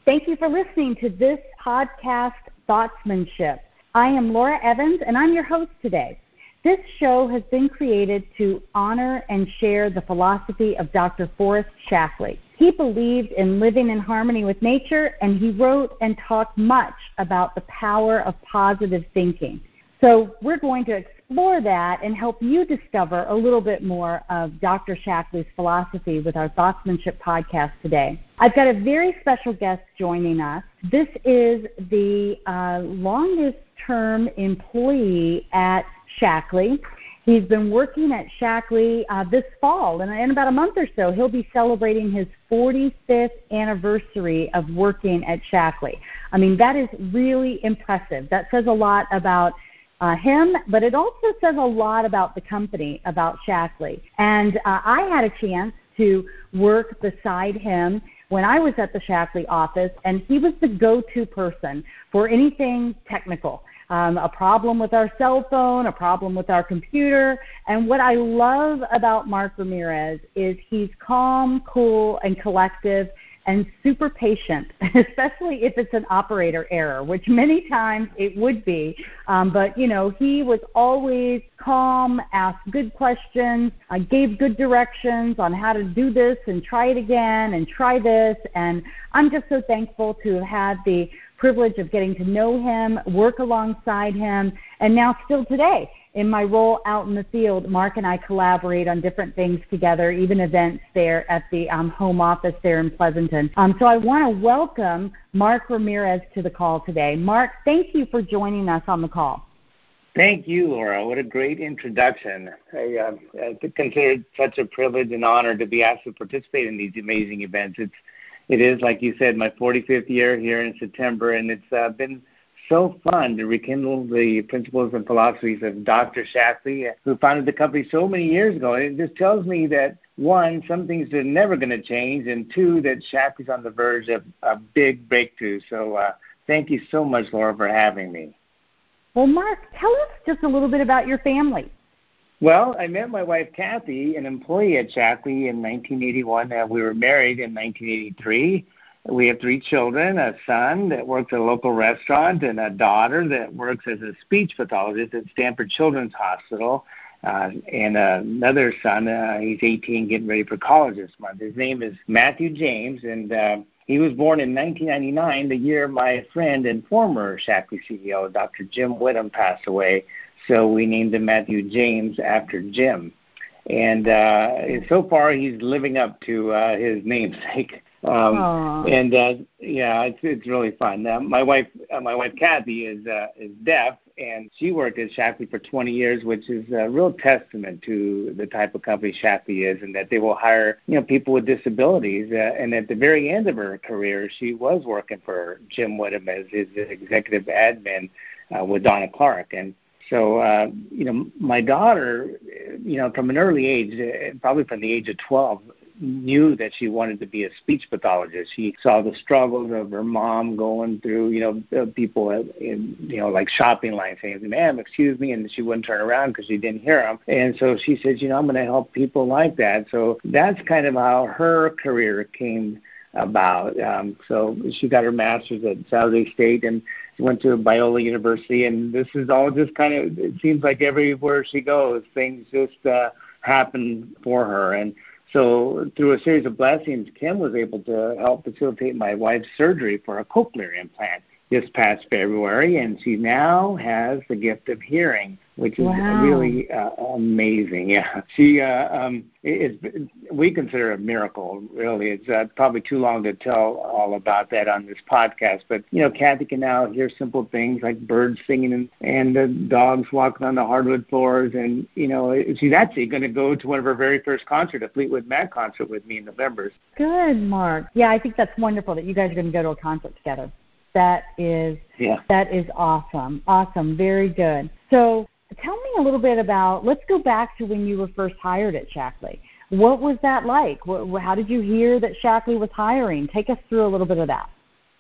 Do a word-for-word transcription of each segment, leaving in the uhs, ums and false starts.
Thank you for listening to this podcast, Thoughtsmanship. I am Laura Evans, and I'm your host today. This show has been created to honor and share the philosophy of Doctor Forrest Shackley. He believed in living in harmony with nature, and he wrote and talked much about the power of positive thinking. So we're going to explore that and help you discover a little bit more of Doctor Shackley's philosophy with our Thoughtsmanship podcast today. I've got a very special guest joining us. This is the uh, longest-term employee at Shackley. He's been working at Shackley uh, this fall, and in about a month or so, he'll be celebrating his forty-fifth anniversary of working at Shackley. I mean, that is really impressive. That says a lot about uh, him, but it also says a lot about the company, about Shackley. And uh, I had a chance to work beside him when I was at the Shackley office, and he was the go-to person for anything technical. Um, a problem with our cell phone, a problem with our computer. And what I love about Mark Ramirez is he's calm, cool, and collective and super patient, especially if it's an operator error, which many times it would be. Um, but, you know, he was always calm, asked good questions, uh, gave good directions on how to do this and try it again and try this. And I'm just so thankful to have had the privilege of getting to know him, work alongside him, and now still today, in my role out in the field, Mark and I collaborate on different things together, even events there at the um, home office there in Pleasanton. Um, so I want to welcome Mark Ramirez to the call today. Mark, thank you for joining us on the call. Thank you, Laura. What a great introduction. I, uh, I consider it such a privilege and honor to be asked to participate in these amazing events. It's It is, like you said, my forty-fifth year here in September, and it's uh, been so fun to rekindle the principles and philosophies of Doctor Shackley, who founded the company so many years ago. And it just tells me that, one, some things are never going to change, and two, that Shackley's on the verge of a big breakthrough. So uh, thank you so much, Laura, for having me. Well, Mark, tell us just a little bit about your family. Well, I met my wife, Kathy, an employee at Shackley in nineteen eighty-one. Uh, we were married in nineteen eighty-three. We have three children, a son that works at a local restaurant and a daughter that works as a speech pathologist at Stanford Children's Hospital, uh, and uh, another son, uh, he's eighteen, getting ready for college this month. His name is Matthew James, and uh, he was born in nineteen ninety-nine, the year my friend and former Shackley C E O, Doctor Jim Whittam, passed away. So we named him Matthew James after Jim. And uh, so far he's living up to uh, his namesake. Um, and uh, yeah, it's it's really fun. Uh, my wife, uh, my wife Kathy is uh, is deaf, and she worked at Shackley for twenty years, which is a real testament to the type of company Shackley is, and that they will hire you know people with disabilities. Uh, and at the very end of her career, she was working for Jim Whittam as his executive admin uh, with Donna Clark. And So, uh, you know, my daughter, you know, from an early age, uh, probably from the age of twelve, knew that she wanted to be a speech pathologist. She saw the struggles of her mom going through, you know, uh, people in, you know, like shopping lines saying, ma'am, excuse me, and she wouldn't turn around because she didn't hear them. And so she said, you know, I'm going to help people like that. So that's kind of how her career came about. Um, so she got her master's at Saturday State and went to Biola University, and this is all just kind of, it seems like everywhere she goes, things just uh, happen for her. And so through a series of blessings, Kim was able to help facilitate my wife's surgery for a cochlear implant this past February, and she now has the gift of hearing, which is wow. really uh, amazing. Yeah, she uh, um, is. We consider it a miracle. Really, it's uh, probably too long to tell all about that on this podcast. But you know, Kathy can now hear simple things like birds singing and, and the dogs walking on the hardwood floors. And you know, she's actually going to go to one of her very first concerts, a Fleetwood Mac concert, with me in November. Good, Mark. Yeah, I think that's wonderful that you guys are going to go to a concert together. That is yeah. that is awesome. Awesome. Very good. So tell me a little bit about, let's go back to when you were first hired at Shackley. What was that like? How did you hear that Shackley was hiring? Take us through a little bit of that.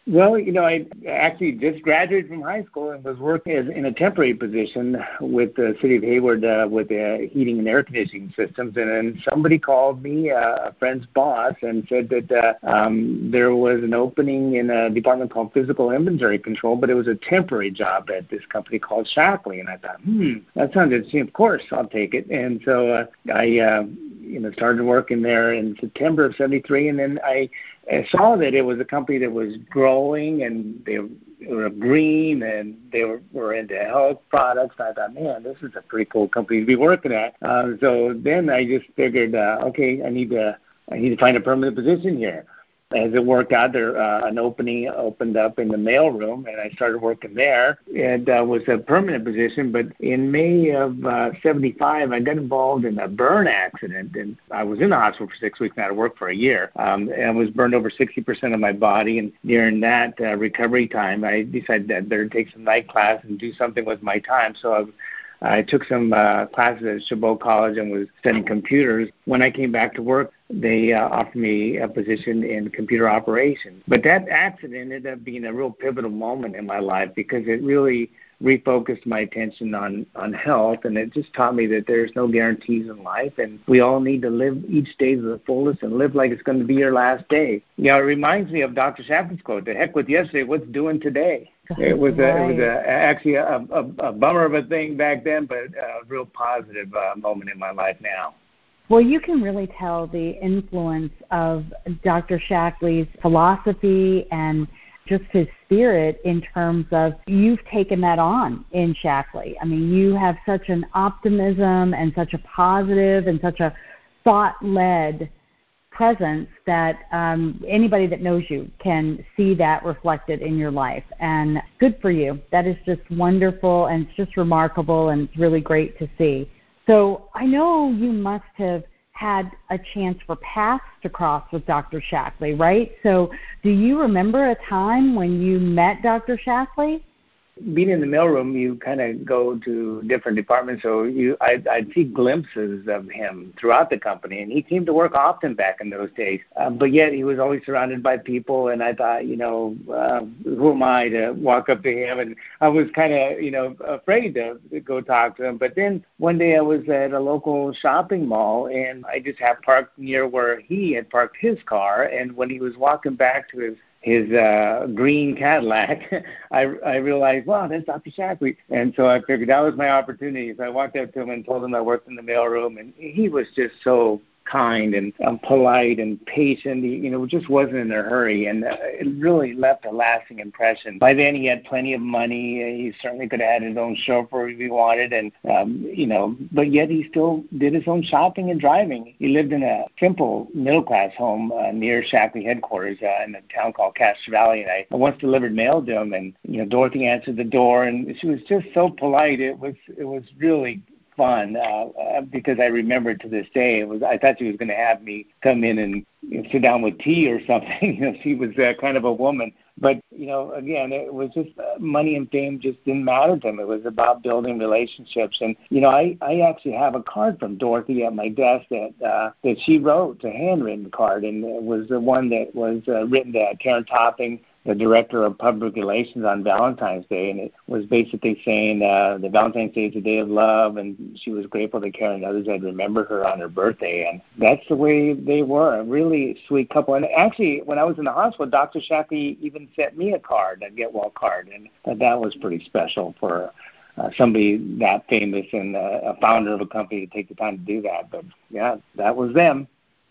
Well, you know, I actually just graduated from high school and was working as, in a temporary position with the city of Hayward uh, with the heating and air conditioning systems. And then somebody called me, uh, a friend's boss, and said that uh, um, there was an opening in a department called Physical Inventory Control, but it was a temporary job at this company called Shackley. And I thought, hmm, that sounds interesting. Of course, I'll take it. And so uh, I, uh, you know, started working there in September of seventy-three, and then I I saw that it was a company that was growing, and they were green, and they were, were into health products. I thought, man, this is a pretty cool company to be working at. Uh, so then I just figured, uh, okay, I need to I need to find a permanent position here. As it worked out, there uh, an opening opened up in the mailroom, and I started working there. It uh, was a permanent position, but in May of uh, seventy-five, I got involved in a burn accident, and I was in the hospital for six weeks and I had to work for a year. Um, and I was burned over sixty percent of my body, and during that uh, recovery time, I decided that I better take some night class and do something with my time. So I I took some uh, classes at Chabot College and was studying computers. When I came back to work, they uh, offered me a position in computer operations. But that accident ended up being a real pivotal moment in my life because it really refocused my attention on, on health, and it just taught me that there's no guarantees in life, and we all need to live each day to the fullest and live like it's going to be your last day. You know, it reminds me of Doctor Shackley's quote, "The heck with yesterday, what's doing today?" It was, right. a, it was a, actually a, a, a bummer of a thing back then, but a real positive uh, moment in my life now. Well, you can really tell the influence of Doctor Shackley's philosophy and just his spirit in terms of you've taken that on in Shackley. I mean, you have such an optimism and such a positive and such a thought-led presence that um, anybody that knows you can see that reflected in your life. And good for you. That is just wonderful, and it's just remarkable, and it's really great to see. So I know you must have had a chance for paths to cross with Doctor Shackley, right? So do you remember a time when you met Doctor Shackley? Being in the mailroom, you kind of go to different departments, so you I'd, I'd see glimpses of him throughout the company, and he came to work often back in those days. Uh, but yet he was always surrounded by people, and I thought, you know, uh, who am I to walk up to him? And I was kind of, you know, afraid to go talk to him. But then one day I was at a local shopping mall, and I just had parked near where he had parked his car, and when he was walking back to his his uh, green Cadillac, I, I realized, wow, that's Doctor Shackley. And so I figured that was my opportunity. So I walked up to him and told him I worked in the mailroom, and he was just so kind and um, polite and patient. He, you know, just wasn't in a hurry, and uh, it really left a lasting impression. By then, he had plenty of money. He certainly could have had his own chauffeur if he wanted, and um, you know, but yet he still did his own shopping and driving. He lived in a simple middle-class home uh, near Shackley headquarters uh, in a town called Castro Valley, and I once delivered mail to him, and you know, Dorothy answered the door, and she was just so polite. It was it was really fun uh, uh, because I remember to this day. It was I thought she was going to have me come in and you know, sit down with tea or something. You know, she was uh, kind of a woman, but you know, again, it was just uh, money and fame just didn't matter to him. It was about building relationships, and you know, I I actually have a card from Dorothy at my desk that uh, that she wrote, a handwritten card, and it was the one that was uh, written to Karen Topping, the director of public relations, on Valentine's Day, and it was basically saying uh, that Valentine's Day is a day of love, and she was grateful that Karen and others had remembered her on her birthday, and that's the way they were, a really sweet couple. And actually, when I was in the hospital, Doctor Shackley even sent me a card, a get well card, and that, that was pretty special for uh, somebody that famous and uh, a founder of a company to take the time to do that. But yeah, that was them.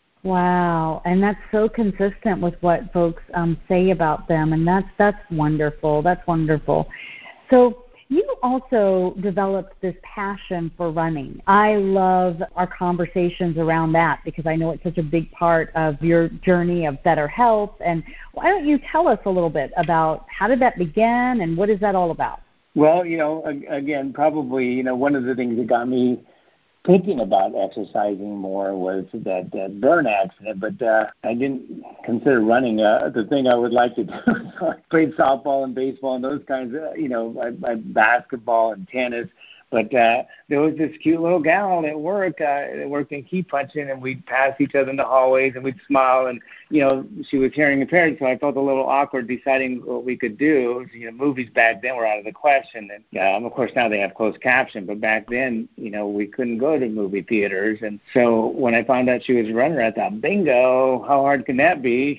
Wow, and that's so consistent with what folks um, say about them, and that's that's wonderful. That's wonderful. So you also developed this passion for running. I love our conversations around that because I know it's such a big part of your journey of better health. And why don't you tell us a little bit about how did that begin and what is that all about? Well, you know, again, probably, you know, one of the things that got me thinking about exercising more was that, that burn accident, but uh, I didn't consider running uh, the thing I would like to do. So I played softball and baseball and those kinds of, you know, I, I, basketball and tennis, but But uh, there was this cute little gal at work uh, that worked in Key Punching, and we'd pass each other in the hallways, and we'd smile. And, you know, she was hearing impaired, so I felt a little awkward deciding what we could do. You know, movies back then were out of the question. And, um, of course, now they have closed caption. But back then, you know, we couldn't go to movie theaters. And so when I found out she was a runner, I thought, bingo, how hard can that be?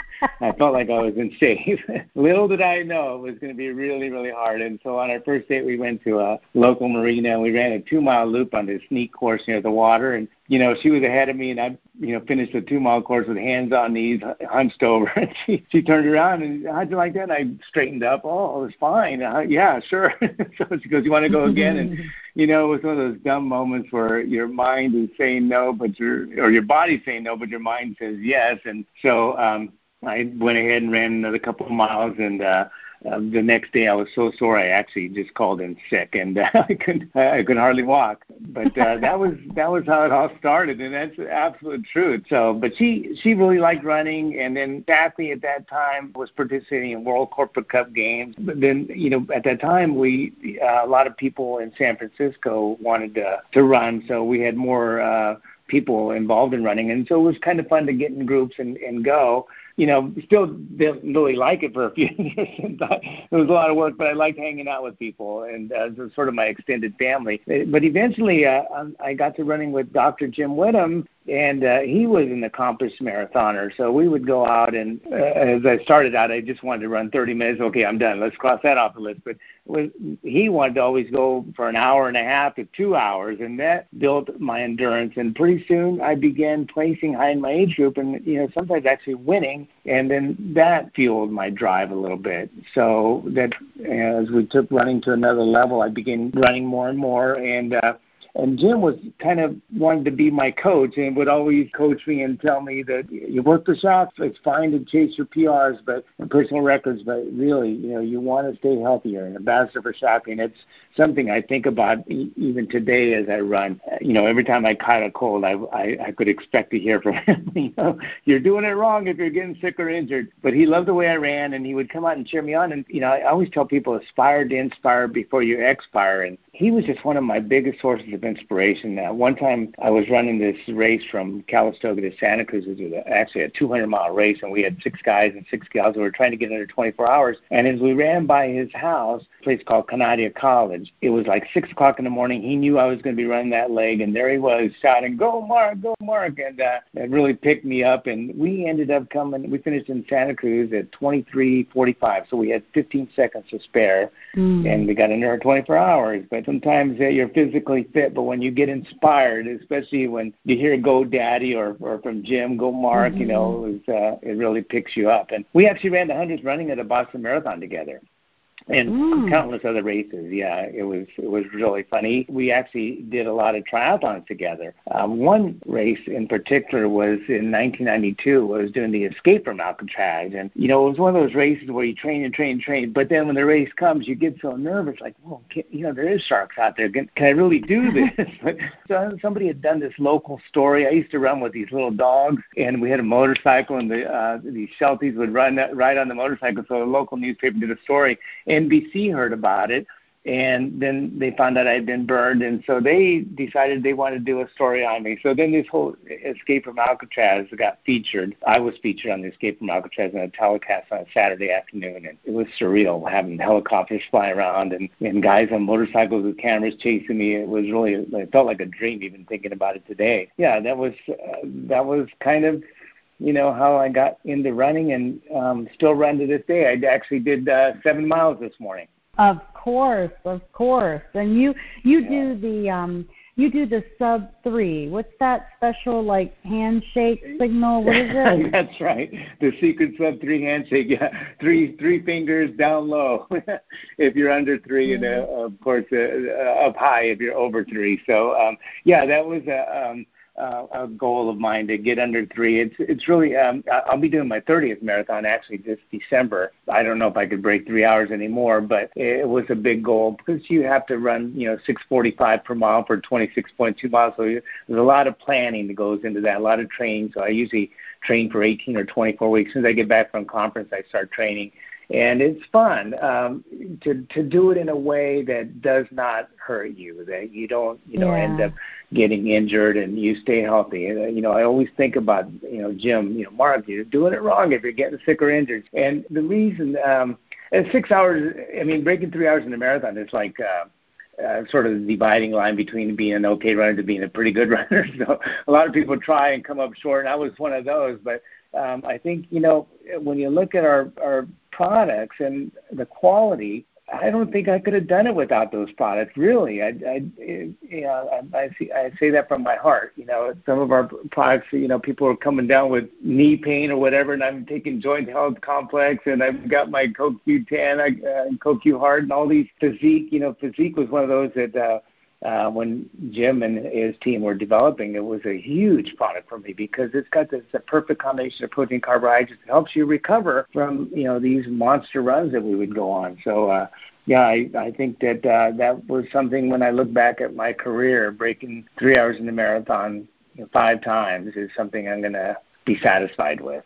I felt like I was in safe. Little did I know it was going to be really, really hard. And so on our first date, we went to a local marina, and we ran a two-mile loop on this neat course near the water. And, you know, she was ahead of me, and I, you know, finished the two-mile course with hands on knees, hunched over. And she, she turned around, and how'd you like that? And I straightened up. Oh, it was fine. Uh, yeah, sure. So she goes, you want to go again? And, you know, it was one of those dumb moments where your mind is saying no, but your, or your body's saying no, but your mind says yes. And so, um, I went ahead and ran another couple of miles, and uh, uh, the next day I was so sore I actually just called in sick, and uh, I couldn't I could hardly walk. But uh, that was that was how it all started, and that's the absolute truth. So, but she she really liked running, and then Kathy at that time was participating in World Corporate Cup games. But then, you know, at that time we uh, a lot of people in San Francisco wanted to to run, so we had more uh, people involved in running, and so it was kind of fun to get in groups and, and go. You know, still didn't really like it for a few years. It was a lot of work, but I liked hanging out with people, and uh, it was sort of my extended family. But eventually uh, I got to running with Doctor Jim Whittam, and uh, he was an accomplished marathoner. So we would go out, and uh, as I started out, I just wanted to run thirty minutes. Okay, I'm done. Let's cross that off the list. But was, he wanted to always go for an hour and a half to two hours, and that built my endurance. And pretty soon I began placing high in my age group, and, you know, sometimes actually winning. And then that fueled my drive a little bit. So that as we took running to another level, I began running more and more. And uh, and Jim was kind of wanted to be my coach and would always coach me and tell me that you work for shots, it's fine to chase your P Rs but and personal records, but really, you know, you want to stay healthier. And Ambassador for Shopping, it's something I think about even today as I run. You know, every time I caught a cold, I, I, I could expect to hear from him, you know, you're doing it wrong if you're getting sick or injured. But he loved the way I ran, and he would come out and cheer me on. And, you know, I always tell people, aspire to inspire before you expire. And he was just one of my biggest sources of inspiration. Uh, one time I was running this race from Calistoga to Santa Cruz. It was actually a two hundred mile race, and we had six guys and six gals who were trying to get under twenty-four hours. And as we ran by his house, a place called Canada College, it was like six o'clock in the morning. He knew I was going to be running that leg, and there he was shouting, "Go, Mark, go, Mark." And uh, it really picked me up. And we ended up coming, we finished in Santa Cruz at twenty-three forty-five, so we had fifteen seconds to spare, mm. and we got under our twenty-four hours. But sometimes uh, you're physically fit, but when you get inspired, especially when you hear "Go Daddy" or, or from Jim, "Go Mark," mm-hmm. you know, it, was, uh, it really picks you up. And we actually ran the hundreds running at a Boston Marathon together. And mm. countless other races. Yeah, it was it was really funny. We actually did a lot of triathlons together. Um, one race in particular was in nineteen ninety-two. I was doing the Escape from Alcatraz. And, you know, it was one of those races where you train and train and train. But then when the race comes, you get so nervous, like, oh, can, you know, there is sharks out there. Can, can I really do this? But so somebody had done this local story. I used to run with these little dogs, and we had a motorcycle, and the uh, these Shelties would run ride on the motorcycle. So a local newspaper did a story. N B C heard about it, and then they found out I had been burned, and so they decided they wanted to do a story on me. So then this whole Escape from Alcatraz got featured. I was featured on the Escape from Alcatraz in a telecast on a Saturday afternoon, and it was surreal having helicopters fly around and, and guys on motorcycles with cameras chasing me. It was really, it felt like a dream even thinking about it today. Yeah, that was uh, that was kind of, you know, how I got into running, and um, still run to this day. I actually did uh, seven miles this morning. Of course, of course. And you you yeah. do the um you do the sub three. What's that special, like, handshake signal? What is it? That's right. The secret sub three handshake. Yeah, three three fingers down low if you're under three, mm-hmm. and uh, of course uh, uh, up high if you're over three. So um, yeah, that was a. Um, Uh, a goal of mine to get under three. It's it's really, um, I'll be doing my thirtieth marathon actually this December. I don't know if I could break three hours anymore, but it was a big goal because you have to run, you know, six forty-five per mile for twenty-six point two miles. So there's a lot of planning that goes into that, a lot of training. So I usually train for eighteen or twenty-four weeks. As soon as I get back from conference, I start training. and it's fun um, to to do it in a way that does not hurt you, that you don't you know yeah. end up getting injured and you stay healthy. And, uh, you know, I always think about you know Jim, you know Mark, you're doing it wrong if you're getting sick or injured. And the reason, um, at six hours, I mean, breaking three hours in a marathon is like. Uh, Uh, sort of the dividing line between being an okay runner to being a pretty good runner. So a lot of people try and come up short, and I was one of those. But um, I think, you know, when you look at our, our products and the quality, I don't think I could have done it without those products. Really, I, I, you know, I, I, see, I say that from my heart. You know, some of our products, you know, people are coming down with knee pain or whatever, and I'm taking Joint Health Complex, and I've got my C O Q ten uh, and C O Q Heart, and all these Physique. You know, Physique was one of those that. Uh, Uh, when Jim and his team were developing, it was a huge product for me because it's got this a perfect combination of protein, carbohydrates. It helps you recover from, you know, these monster runs that we would go on. So, uh, yeah, I, I think that uh, that was something when I look back at my career, breaking three hours in the marathon you know, five times is something I'm going to be satisfied with.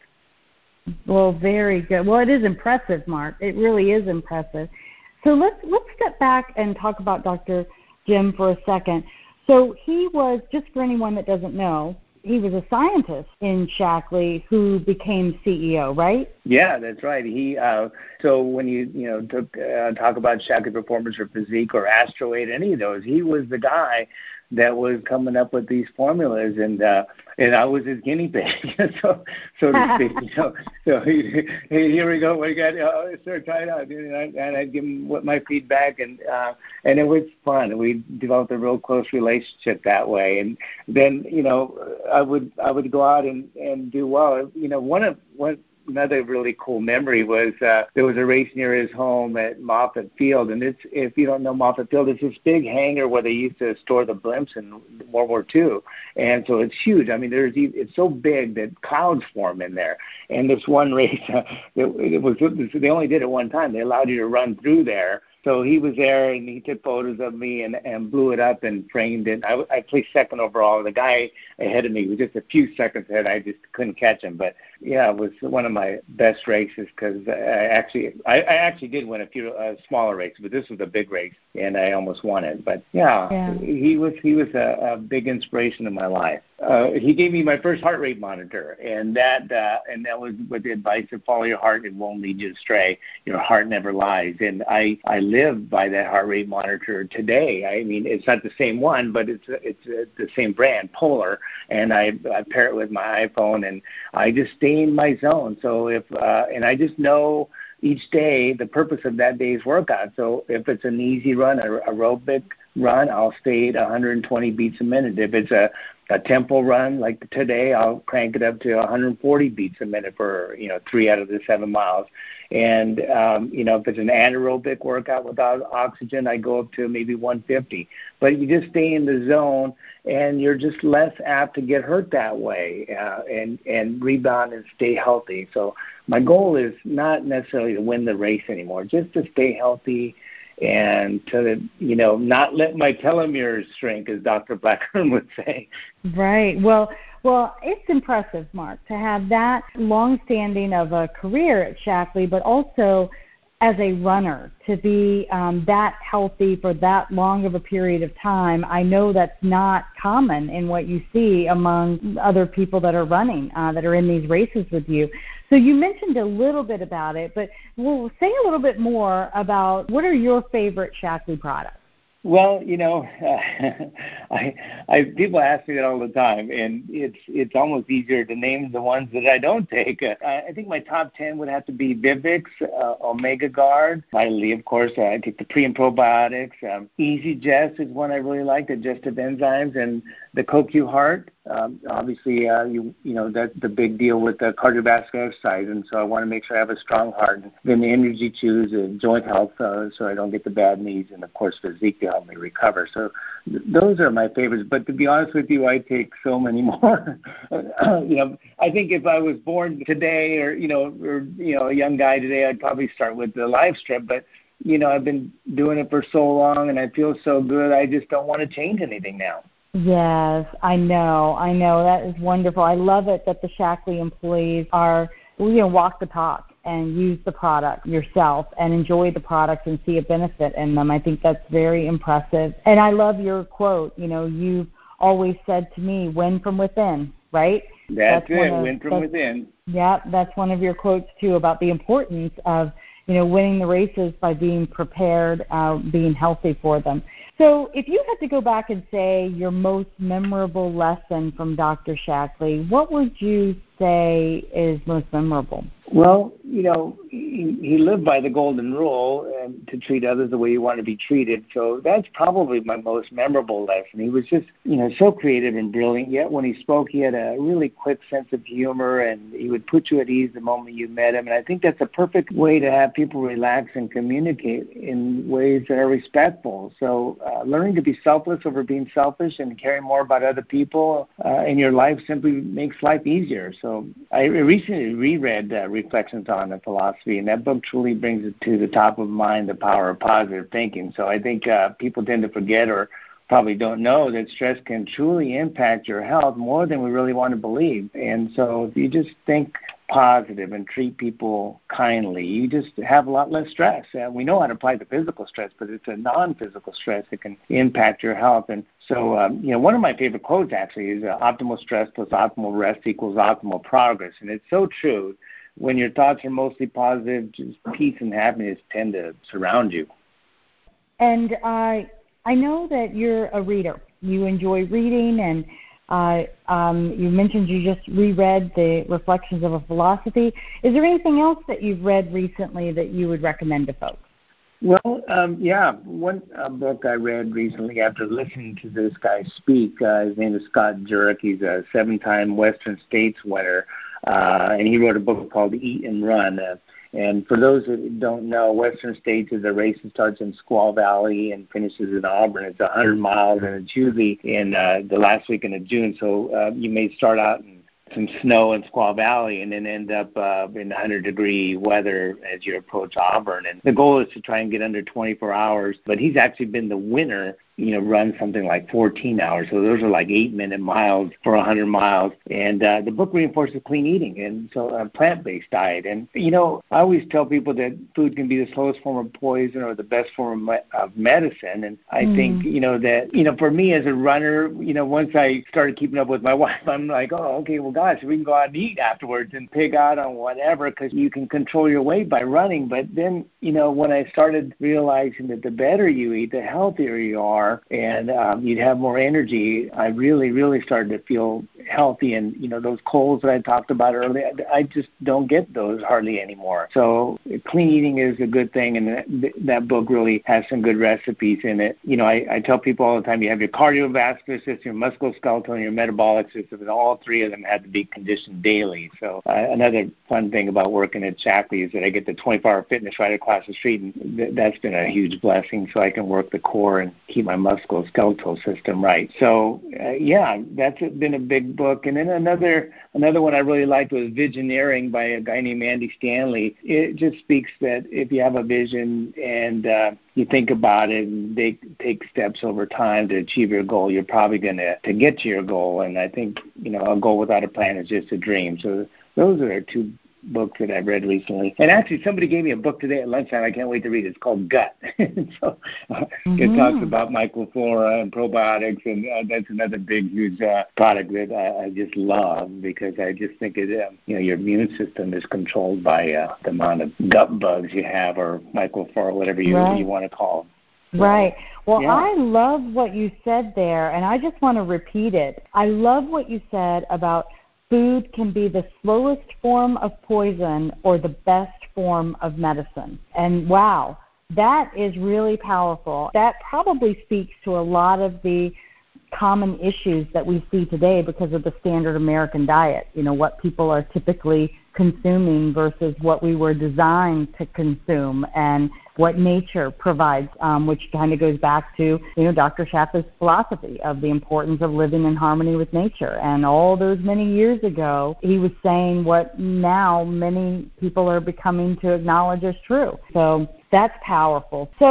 Well, very good. Well, it is impressive, Mark. It really is impressive. So let's let's step back and talk about Doctor Jim for a second. So he was, just for anyone that doesn't know, he was a scientist in Shaklee who became C E O, right? Yeah, that's right. He uh, so when you you know took, uh, talk about Shaklee Performance or Physique or Astroaid, any of those, he was the guy that was coming up with these formulas, and uh, and I was his guinea pig, so so to speak. You know, so he, hey, here we go. We got uh, start trying out, and, I, and I'd give him what my feedback, and uh, and it was fun. We developed a real close relationship that way, and then you know I would I would go out and, and do well. You know, one of one. Another really cool memory was uh, there was a race near his home at Moffett Field, and it's if you don't know Moffett Field, it's this big hangar where they used to store the blimps in World War Two, and so it's huge. I mean, there's it's so big that clouds form in there. And this one race, uh, it, it was they only did it one time. They allowed you to run through there. So he was there, and he took photos of me and, and blew it up and framed it. I, I placed second overall. The guy ahead of me was just a few seconds ahead. I just couldn't catch him. But, yeah, it was one of my best races because I actually I, I actually did win a few uh, smaller races, but this was a big race, and I almost won it. But, yeah, yeah. he was he was a, a big inspiration in my life. Uh, he gave me my first heart rate monitor, and that uh, and that was with the advice of follow your heart, it won't lead you astray. Your heart never lies. And I, I live by that heart rate monitor today. I mean, it's not the same one, but it's it's the same brand, Polar, and I, I pair it with my iPhone, and I just stay in my zone. So if uh, and I just know each day the purpose of that day's workout. So if it's an easy run, an aerobic run, I'll stay at one hundred twenty beats a minute. If it's a a tempo run like today, I'll crank it up to one hundred forty beats a minute for, you know, three out of the seven miles. And, um, you know, if it's an anaerobic workout without oxygen, I go up to maybe one fifty. But you just stay in the zone, and you're just less apt to get hurt that way uh, and, and rebound and stay healthy. So my goal is not necessarily to win the race anymore, just to stay healthy and to, you know, not let my telomeres shrink, as Doctor Blackburn would say. Right. Well, well, it's impressive, Mark, to have that long-standing of a career at Shaklee, but also as a runner, to be um, that healthy for that long of a period of time. I know that's not common in what you see among other people that are running, uh, that are in these races with you. So you mentioned a little bit about it, but we'll say a little bit more about what are your favorite Shaklee products? Well, you know, uh, I, I people ask me that all the time, and it's it's almost easier to name the ones that I don't take. Uh, I think my top ten would have to be Vivix, uh, Omega Guard, Vitally, of course. Uh, I take the pre and probiotics. Um, Easy Gest is one I really like, digestive enzymes, and the C O Q Heart. Um, obviously, uh, you you know that's the big deal with the cardiovascular exercise, and so I want to make sure I have a strong heart. And then the Energy Chews and Joint Health, uh, so I don't get the bad knees, and of course Physique to help me recover. So th- those are my favorites. But to be honest with you, I take so many more. you know, I think if I was born today, or you know, or you know, a young guy today, I'd probably start with the Live Strip. But you know, I've been doing it for so long, and I feel so good. I just don't want to change anything now. Yes, I know. I know. That is wonderful. I love it that the Shaklee employees are, you know, walk the talk and use the product yourself and enjoy the product and see a benefit in them. I think that's very impressive. And I love your quote. You know, you've always said to me, win from within, right? That's, that's it, of, win from within. Yeah, that's one of your quotes, too, about the importance of, you know, winning the races by being prepared, uh, being healthy for them. So if you had to go back and say your most memorable lesson from Doctor Shaklee, what would you say is most memorable? Well, you know, he, he lived by the golden rule and to treat others the way you want to be treated. So that's probably my most memorable lesson. He was just, you know, so creative and brilliant. Yet when he spoke, he had a really quick sense of humor, and he would put you at ease the moment you met him. And I think that's a perfect way to have people relax and communicate in ways that are respectful. So uh, learning to be selfless over being selfish and caring more about other people uh, in your life simply makes life easier. So I recently reread uh, Reflections on the Philosophy, and that book truly brings it to the top of mind, the power of positive thinking. So I think uh, people tend to forget or probably don't know that stress can truly impact your health more than we really want to believe. And so if you just think positive and treat people kindly, you just have a lot less stress. And we know how to apply the physical stress, but it's a non-physical stress that can impact your health. And so, um, you know, one of my favorite quotes actually is uh, optimal stress plus optimal rest equals optimal progress. And it's so true. When your thoughts are mostly positive, just peace and happiness tend to surround you. And I, I know that you're a reader. You enjoy reading, and uh, um, you mentioned you just reread the Reflections of a Philosophy. Is there anything else that you've read recently that you would recommend to folks? Well, um, yeah, one uh, book I read recently after listening to this guy speak, uh, his name is Scott Jurek. He's a seven-time Western States winner. Uh, and he wrote a book called Eat and Run. Uh, and for those that don't know, Western States is a race that starts in Squaw Valley and finishes in Auburn. It's one hundred miles, and it's usually in uh, the last weekend of June. So uh, you may start out in some snow in Squaw Valley and then end up uh, in one hundred degree weather as you approach Auburn. And the goal is to try and get under twenty-four hours. But he's actually been the winner, you know, run something like fourteen hours. So those are like eight-minute miles for one hundred miles. And uh, the book reinforces clean eating and so a plant-based diet. And, you know, I always tell people that food can be the slowest form of poison or the best form of, me- of medicine. And I mm. think, you know, that, you know, for me as a runner, you know, once I started keeping up with my wife, I'm like, oh, okay, well, gosh, we can go out and eat afterwards and pig out on whatever because you can control your weight by running. But then, you know, when I started realizing that the better you eat, the healthier you are, and um, you'd have more energy, I really, really started to feel healthy. And, you know, those colds that I talked about earlier, I just don't get those hardly anymore. So clean eating is a good thing, and that, that book really has some good recipes in it. You know, I, I tell people all the time, you have your cardiovascular system, your musculoskeletal, and your metabolic system, and all three of them have to be conditioned daily. So uh, another fun thing about working at Shaklee is that I get the twenty-four hour fitness right across the street, and th- that's been a huge blessing, so I can work the core and keep my musculoskeletal system right. So, uh, yeah, that's been a big book. And then another another one I really liked was Visioneering by a guy named Andy Stanley. It just speaks that if you have a vision and uh, you think about it and they take steps over time to achieve your goal, you're probably going to to get to your goal. And I think, you know, a goal without a plan is just a dream. So those are two books that I've read recently. And actually, somebody gave me a book today at lunchtime. I can't wait to read it. It's called Gut. so uh, mm-hmm. It talks about microflora and probiotics, and uh, that's another big, huge uh, product that I, I just love because I just think it, uh, you know, your immune system is controlled by uh, the amount of gut bugs you have, or microflora, whatever you right. you want to call them. So, right. Well, yeah. I love what you said there, and I just want to repeat it. I love what you said about food can be the slowest form of poison or the best form of medicine. And wow, that is really powerful. That probably speaks to a lot of the common issues that we see today because of the standard American diet, you know, what people are typically consuming versus what we were designed to consume and what nature provides, um, which kind of goes back to, you know, Doctor Shaklee's philosophy of the importance of living in harmony with nature. And all those many years ago, he was saying what now many people are becoming to acknowledge as true. So that's powerful. So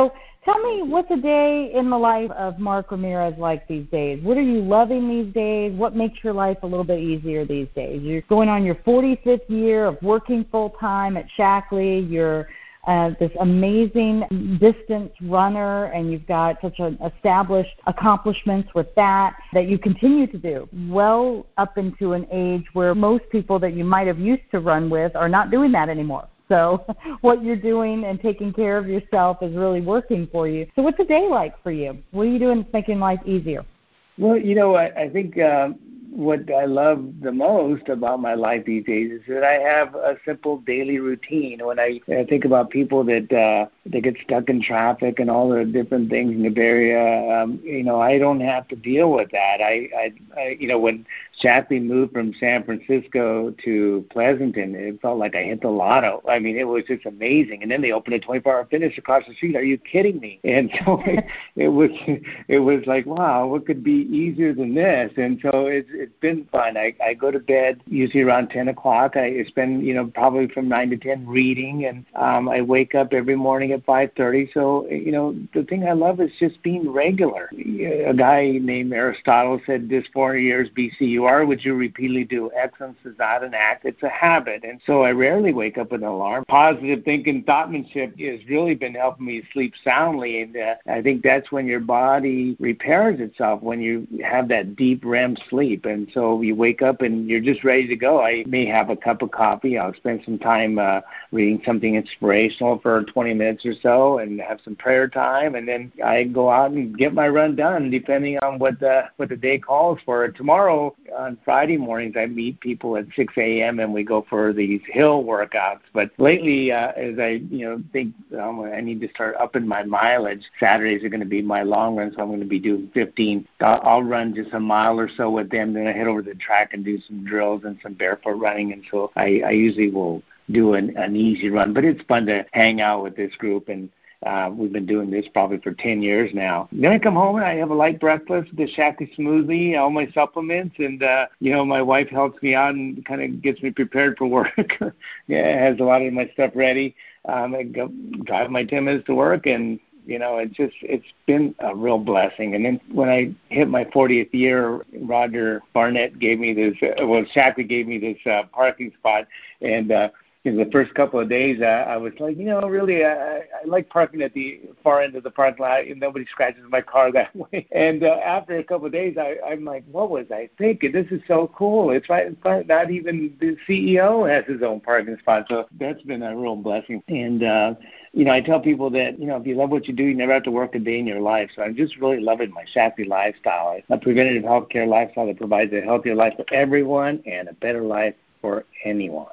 Tell me, what's a day in the life of Mark Ramirez like these days? What are you loving these days? What makes your life a little bit easier these days? You're going on your forty-fifth year of working full-time at Shaklee. You're uh, this amazing distance runner, and you've got such an established accomplishments with that that you continue to do well up into an age where most people that you might have used to run with are not doing that anymore. So what you're doing and taking care of yourself is really working for you. So what's a day like for you? What are you doing that's making life easier? Well, you know, I, I think uh, what I love the most about my life these days is that I have a simple daily routine. When I, I think about people that uh, they get stuck in traffic and all the different things in the Bay Area, um, you know, I don't have to deal with that. I, I, I you know, when Shaklee moved from San Francisco to Pleasanton, it felt like I hit the lotto. I mean, it was just amazing. And then they opened a twenty-four hour fitness across the street. Are you kidding me? And so it, it was, it was like, wow, what could be easier than this? And so it's it's been fun. I, I go to bed usually around ten o'clock. I spend, you know, probably from nine to ten reading, and um, I wake up every morning at five thirty. So, you know, the thing I love is just being regular. A guy named Aristotle said this four hundred years B C, you are what you repeatedly do. Excellence is not an act, it's a habit. And so I rarely wake up with an alarm. Positive thinking, thoughtmanship has really been helping me sleep soundly. And uh, I think that's when your body repairs itself, when you have that deep R E M sleep. And so you wake up and you're just ready to go. I may have a cup of coffee. I'll spend some time uh, reading something inspirational for twenty minutes or so and have some prayer time. And then I go out and get my run done, depending on what the, what the day calls for. Tomorrow, on Friday mornings, I meet people at six a.m. and we go for these hill workouts. But lately, uh, as I you know think um, I need to start upping my mileage, Saturdays are going to be my long run, so I'm going to be doing fifteen. I'll, I'll run just a mile or so with them, then I head over to the track and do some drills and some barefoot running. And so I, I usually will do an, an easy run. But it's fun to hang out with this group, and Uh, we've been doing this probably for ten years now. Then I come home and I have a light breakfast, the Shaklee smoothie, all my supplements, and, uh, you know, my wife helps me out and kind of gets me prepared for work. Yeah, has a lot of my stuff ready. Um, I go drive my ten minutes to work, and, you know, it's just, it's been a real blessing. And then when I hit my fortieth year, Roger Barnett gave me this, uh, well, Shaklee gave me this uh, parking spot, and, uh, in the first couple of days, uh, I was like, you know, really, I, I like parking at the far end of the parking lot, and nobody scratches my car that way. And uh, after a couple of days, I, I'm like, what was I thinking? This is so cool. It's right in front. Not even the C E O has his own parking spot. So that's been a real blessing. And, uh, you know, I tell people that, you know, if you love what you do, you never have to work a day in your life. So I'm just really loving my Shaklee lifestyle, a preventative healthcare lifestyle that provides a healthier life for everyone and a better life for anyone.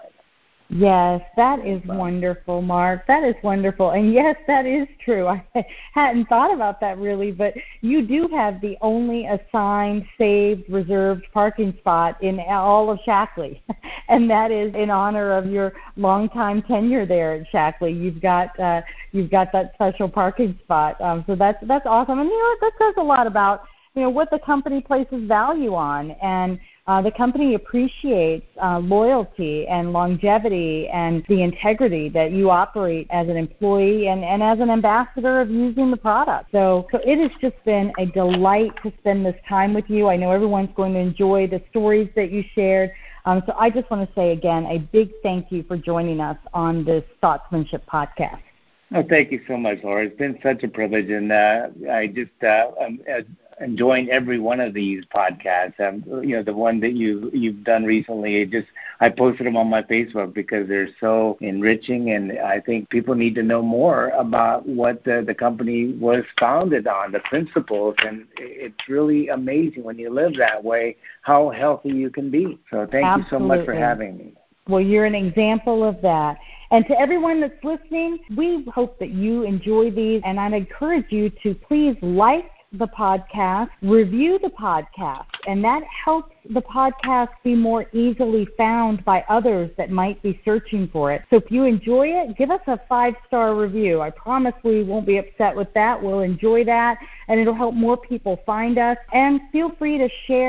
Yes, that is wonderful, Mark. That is wonderful. And yes, that is true. I hadn't thought about that really, but you do have the only assigned, saved, reserved parking spot in all of Shaklee. And that is in honor of your longtime tenure there at Shaklee. You've got uh, you've got that special parking spot. Um, so that's that's awesome. And you know what? That says a lot about, you know, what the company places value on. And Uh, the company appreciates uh, loyalty and longevity and the integrity that you operate as an employee and, and as an ambassador of using the product. So, so it has just been a delight to spend this time with you. I know everyone's going to enjoy the stories that you shared. Um, so I just want to say again a big thank you for joining us on this Thoughtsmanship podcast. Oh, thank you so much, Laura. It's been such a privilege, and uh, I just uh, I'm enjoying every one of these podcasts. Um, you know, the one that you you've done recently, it just I posted them on my Facebook because they're so enriching, and I think people need to know more about what the, the company was founded on, the principles, and it's really amazing when you live that way how healthy you can be. So thank Absolutely. you so much for having me. Well, you're an example of that. And to everyone that's listening, we hope that you enjoy these, and I'd encourage you to please like the podcast, review the podcast, and that helps the podcast be more easily found by others that might be searching for it. So if you enjoy it, give us a five-star review. I promise we won't be upset with that. We'll enjoy that, and it'll help more people find us. And feel free to share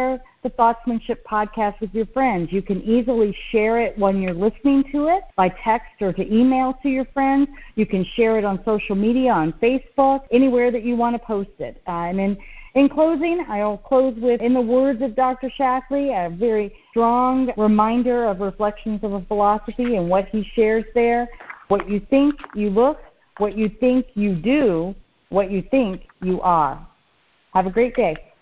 the Thoughtsmanship podcast with your friends. You can easily share it when you're listening to it by text or to email to your friends. You can share it on social media, on Facebook, anywhere that you want to post it. Uh, and in, in closing, I'll close with, in the words of Doctor Shaklee, a very strong reminder of Reflections of a Philosophy and what he shares there. What you think, you look. What you think, you do. What you think, you are. Have a great day.